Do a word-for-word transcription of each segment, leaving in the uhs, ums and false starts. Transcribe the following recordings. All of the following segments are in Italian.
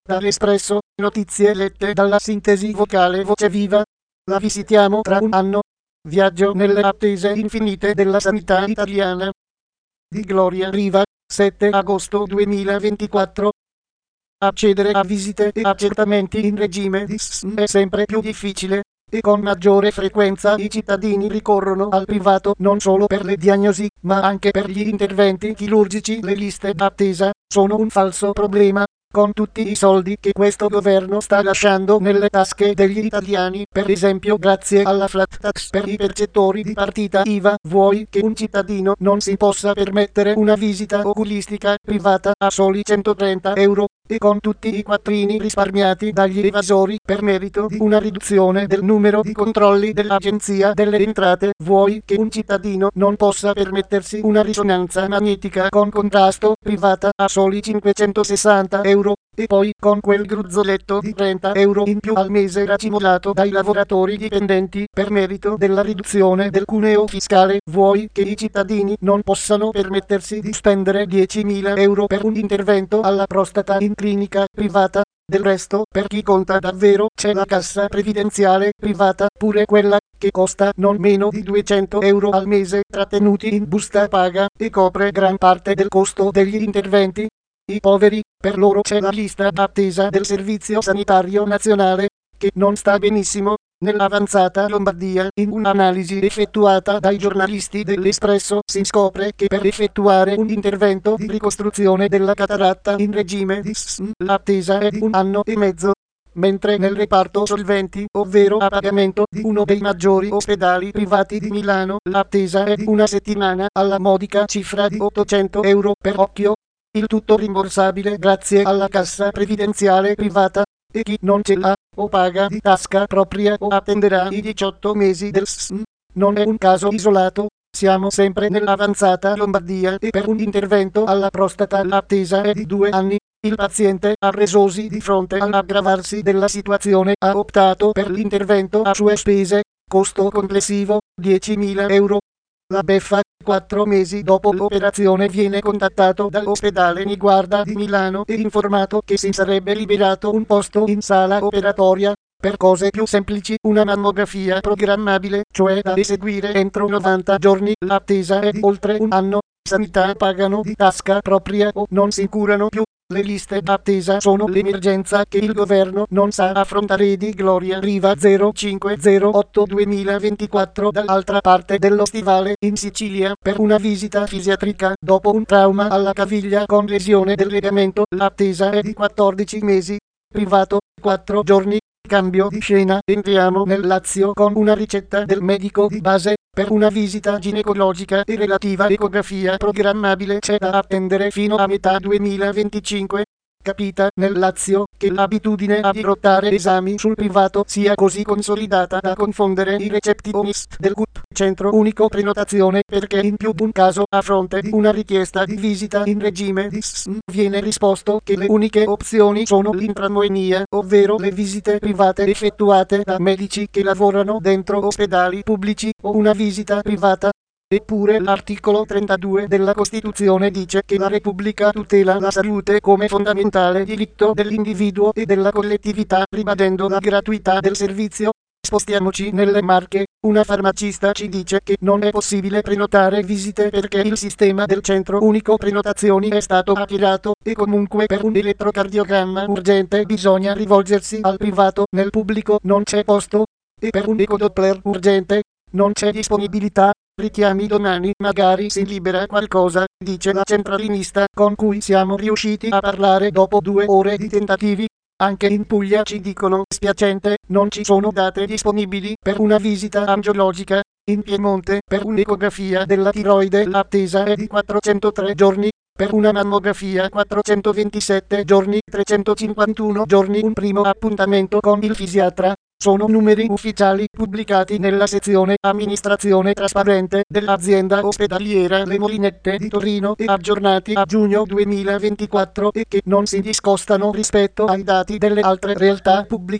Dall'Espresso, notizie lette dalla sintesi vocale Voce Viva. La visitiamo tra un anno. Viaggio nelle attese infinite della sanità italiana. Di Gloria Riva, sette agosto duemilaventiquattro. Accedere a visite e accertamenti in regime di S S M è sempre più difficile, e con maggiore frequenza i cittadini ricorrono al privato non solo per le diagnosi, ma anche per gli interventi chirurgici. Le liste d'attesa sono un falso problema, con tutti i soldi che questo governo sta lasciando nelle tasche degli italiani, per esempio grazie alla flat tax per i percettori di partita I V A. Vuoi che un cittadino non si possa permettere una visita oculistica privata a soli centotrenta euro, e con tutti i quattrini risparmiati dagli evasori per merito di una riduzione del numero di controlli dell'Agenzia delle Entrate? Vuoi che un cittadino non possa permettersi una risonanza magnetica con contrasto privata a soli cinquecentosessanta euro, e poi con quel gruzzoletto di trenta euro in più al mese racimolato dai lavoratori dipendenti per merito della riduzione del cuneo fiscale? Vuoi che i cittadini non possano permettersi di spendere diecimila euro per un intervento alla prostata in clinica privata? Del resto, per chi conta davvero, c'è la cassa previdenziale privata, pure quella che costa non meno di duecento euro al mese, trattenuti in busta paga, e copre gran parte del costo degli interventi. I poveri, per loro c'è la lista d'attesa del Servizio Sanitario Nazionale, che non sta benissimo. Nell'avanzata Lombardia, in un'analisi effettuata dai giornalisti dell'Espresso, si scopre che per effettuare un intervento di ricostruzione della cataratta in regime di S S M l'attesa è di un anno e mezzo, mentre nel reparto solventi, ovvero a pagamento di uno dei maggiori ospedali privati di Milano, l'attesa è di una settimana, alla modica cifra di ottocento euro per occhio. Il tutto rimborsabile grazie alla cassa previdenziale privata, e chi non ce l'ha, o paga di tasca propria o attenderà i diciotto mesi del S S M. Non è un caso isolato, siamo sempre nell'avanzata Lombardia, e per un intervento alla prostata l'attesa è di due anni. Il paziente, arresosi di fronte all'aggravarsi della situazione, ha optato per l'intervento a sue spese, costo complessivo diecimila euro. La beffa: quattro mesi dopo l'operazione viene contattato dall'ospedale Niguarda di Milano e informato che si sarebbe liberato un posto in sala operatoria. Per cose più semplici, una mammografia programmabile, cioè da eseguire entro novanta giorni, l'attesa è di oltre un anno. Sanità pagano di tasca propria o non si curano più. Le liste d'attesa sono l'emergenza che il governo non sa affrontare. Di Gloria Riva, zero cinque zero otto duemilaventiquattro. Dall'altra parte dello stivale, in Sicilia, per una visita fisiatrica dopo un trauma alla caviglia con lesione del legamento, l'attesa è di quattordici mesi. Privato, quattro giorni. Cambio di scena, entriamo nel Lazio con una ricetta del medico di base. Per una visita ginecologica e relativa ecografia programmabile c'è da attendere fino a metà duemilaventicinque. Capita nel Lazio che l'abitudine a dirottare esami sul privato sia così consolidata da confondere i receptionist del C U P, Centro Unico Prenotazione, perché in più d'un caso, a fronte di una richiesta di visita in regime di S S M, viene risposto che le uniche opzioni sono l'intramoenia, ovvero le visite private effettuate da medici che lavorano dentro ospedali pubblici, o una visita privata. Eppure l'articolo trentadue della Costituzione dice che la Repubblica tutela la salute come fondamentale diritto dell'individuo e della collettività, ribadendo la gratuità del servizio. Spostiamoci nelle Marche. Una farmacista ci dice che non è possibile prenotare visite perché il sistema del Centro Unico Prenotazioni è stato hackerato, e comunque per un elettrocardiogramma urgente bisogna rivolgersi al privato, nel pubblico non c'è posto, e per un ecodoppler urgente non c'è disponibilità. Richiami domani, magari si libera qualcosa, dice la centralinista con cui siamo riusciti a parlare dopo due ore di tentativi. Anche in Puglia ci dicono: spiacente, non ci sono date disponibili per una visita angiologica. In Piemonte, per un'ecografia della tiroide l'attesa è di quattrocentotre giorni, per una mammografia quattrocentoventisette giorni, trecentocinquantuno giorni un primo appuntamento con il fisiatra. Sono numeri ufficiali pubblicati nella sezione Amministrazione trasparente dell'azienda ospedaliera Le Molinette di Torino e aggiornati a giugno duemilaventiquattro, e che non si discostano rispetto ai dati delle altre realtà pubbliche.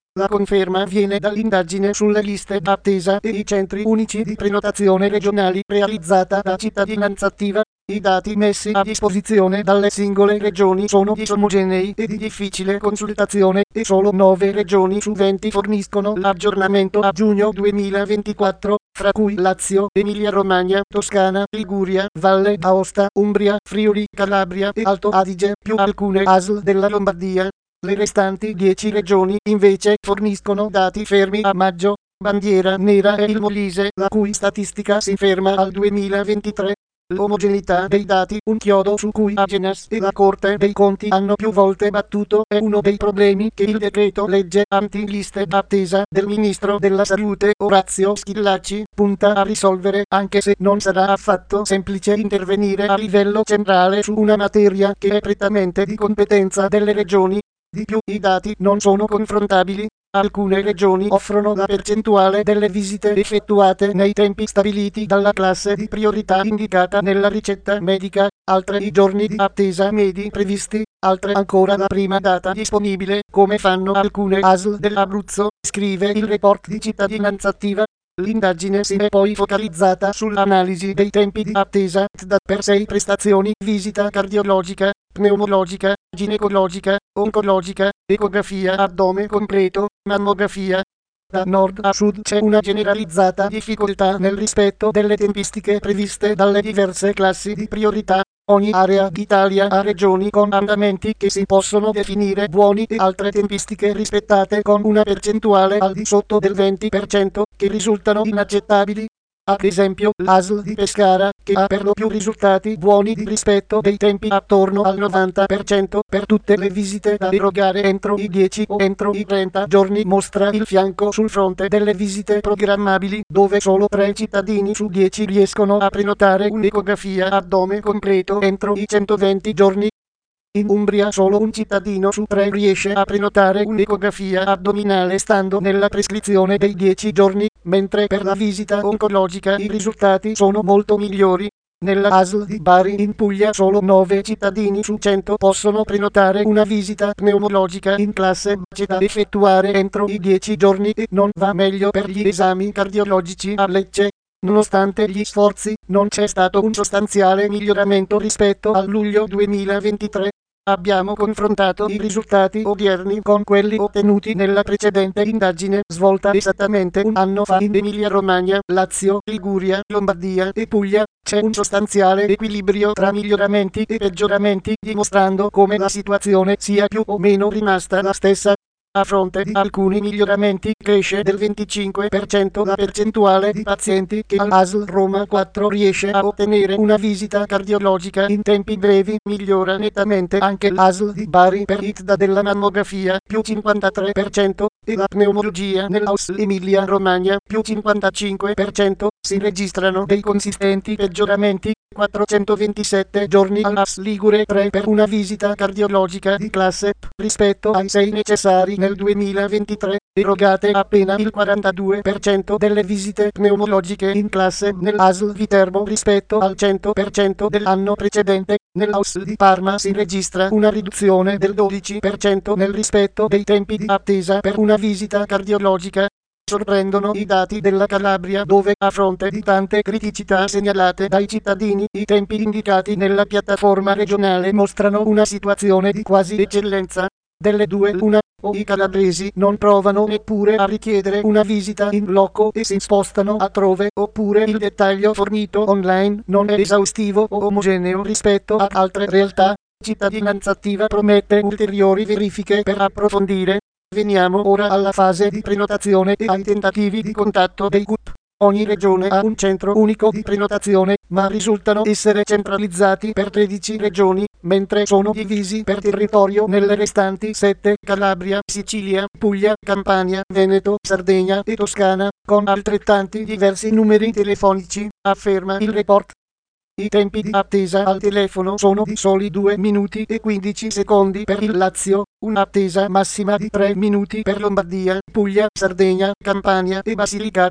La conferma viene dall'indagine sulle liste d'attesa e i centri unici di prenotazione regionali realizzata da Cittadinanza Attiva. I dati messi a disposizione dalle singole regioni sono disomogenei e di difficile consultazione e solo nove regioni su venti forniscono l'aggiornamento a giugno duemilaventiquattro, fra cui Lazio, Emilia-Romagna, Toscana, Liguria, Valle d'Aosta, Umbria, Friuli, Calabria e Alto Adige, più alcune A S L della Lombardia. Le restanti dieci regioni, invece, forniscono dati fermi a maggio. Bandiera nera è il Molise, la cui statistica si ferma al duemilaventitré. L'omogeneità dei dati, un chiodo su cui Agenas e la Corte dei Conti hanno più volte battuto, è uno dei problemi che il decreto legge anti-liste d'attesa del Ministro della Salute Orazio Schillaci punta a risolvere, anche se non sarà affatto semplice intervenire a livello centrale su una materia che è prettamente di competenza delle regioni. Di più, i dati non sono confrontabili. Alcune regioni offrono la percentuale delle visite effettuate nei tempi stabiliti dalla classe di priorità indicata nella ricetta medica, altre i giorni di attesa medi previsti, altre ancora la prima data disponibile, come fanno alcune A S L dell'Abruzzo, scrive il report di Cittadinanza Attiva. L'indagine si è poi focalizzata sull'analisi dei tempi di attesa per sei prestazioni: visita cardiologica, pneumologica, ginecologica, oncologica, ecografia addome completo, mammografia. Da nord a sud c'è una generalizzata difficoltà nel rispetto delle tempistiche previste dalle diverse classi di priorità. Ogni area d'Italia ha regioni con andamenti che si possono definire buoni e altre tempistiche rispettate con una percentuale al di sotto del venti per cento, che risultano inaccettabili. Ad esempio, l'A S L di Pescara, che ha per lo più risultati buoni di rispetto dei tempi attorno al novanta per cento per tutte le visite da erogare entro i dieci o entro i trenta giorni, mostra il fianco sul fronte delle visite programmabili, dove solo tre cittadini su dieci riescono a prenotare un'ecografia addome completo entro i centoventi giorni. In Umbria solo un cittadino su tre riesce a prenotare un'ecografia addominale stando nella prescrizione dei dieci giorni, mentre per la visita oncologica i risultati sono molto migliori. Nella A S L di Bari in Puglia solo nove cittadini su cento possono prenotare una visita pneumologica in classe C da effettuare entro i dieci giorni e non va meglio per gli esami cardiologici a Lecce. Nonostante gli sforzi, non c'è stato un sostanziale miglioramento rispetto al luglio duemilaventitré. Abbiamo confrontato i risultati odierni con quelli ottenuti nella precedente indagine svolta esattamente un anno fa in Emilia-Romagna, Lazio, Liguria, Lombardia e Puglia. C'è un sostanziale equilibrio tra miglioramenti e peggioramenti, dimostrando come la situazione sia più o meno rimasta la stessa. A fronte di alcuni miglioramenti, cresce del venticinque per cento la percentuale di pazienti che all'A S L Roma quattro riesce a ottenere una visita cardiologica in tempi brevi. Migliora nettamente anche l'A S L di Bari per I T D A della mammografia, più cinquantatré per cento, e la pneumologia nell'A S L Emilia-Romagna, più cinquantacinque per cento. Si registrano dei consistenti peggioramenti. quattrocentoventisette giorni all'A S L Ligure tre per una visita cardiologica di classe P rispetto ai sei necessari nel duemilaventitré, erogate appena il quarantadue per cento delle visite pneumologiche in classe nell'A S L Viterbo rispetto al cento per cento dell'anno precedente. Nell'A S L di Parma si registra una riduzione del dodici per cento nel rispetto dei tempi di attesa per una visita cardiologica. Sorprendono i dati della Calabria, dove, a fronte di tante criticità segnalate dai cittadini, i tempi indicati nella piattaforma regionale mostrano una situazione di quasi eccellenza. Delle due l'una, o i calabresi non provano neppure a richiedere una visita in loco e si spostano altrove, oppure il dettaglio fornito online non è esaustivo o omogeneo rispetto ad altre realtà. Cittadinanza Attiva promette ulteriori verifiche per approfondire. Veniamo ora alla fase di prenotazione e ai tentativi di contatto dei C U P. Ogni regione ha un centro unico di prenotazione, ma risultano essere centralizzati per tredici regioni, mentre sono divisi per territorio nelle restanti sette: Calabria, Sicilia, Puglia, Campania, Veneto, Sardegna e Toscana, con altrettanti diversi numeri telefonici, afferma il report. I tempi di attesa al telefono sono di soli due minuti e quindici secondi per il Lazio, un'attesa massima di tre minuti per Lombardia, Puglia, Sardegna, Campania e Basilicata.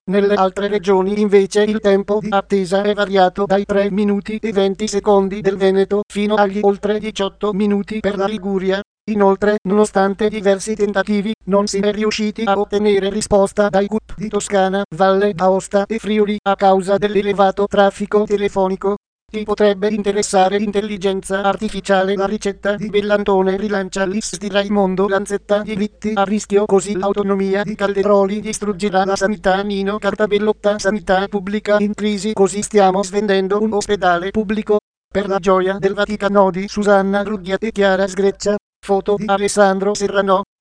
Nelle altre regioni invece il tempo di attesa è variato dai tre minuti e venti secondi del Veneto fino agli oltre diciotto minuti per la Liguria. Inoltre, nonostante diversi tentativi, non si è riusciti a ottenere risposta dai G U P di Toscana, Valle d'Aosta e Friuli a causa dell'elevato traffico telefonico. Ti potrebbe interessare intelligenza artificiale. La ricetta di Bellantone rilancia l'I S di Raimondo Lanzetta. Diritti a rischio così l'autonomia di Calderoli distruggerà la sanità. Nino Cartabellotta. Sanità pubblica in crisi così stiamo svendendo un ospedale pubblico. Per la gioia del Vaticano di Susanna Ruggia e Chiara Sgreccia. Foto di Alessandro Serrano.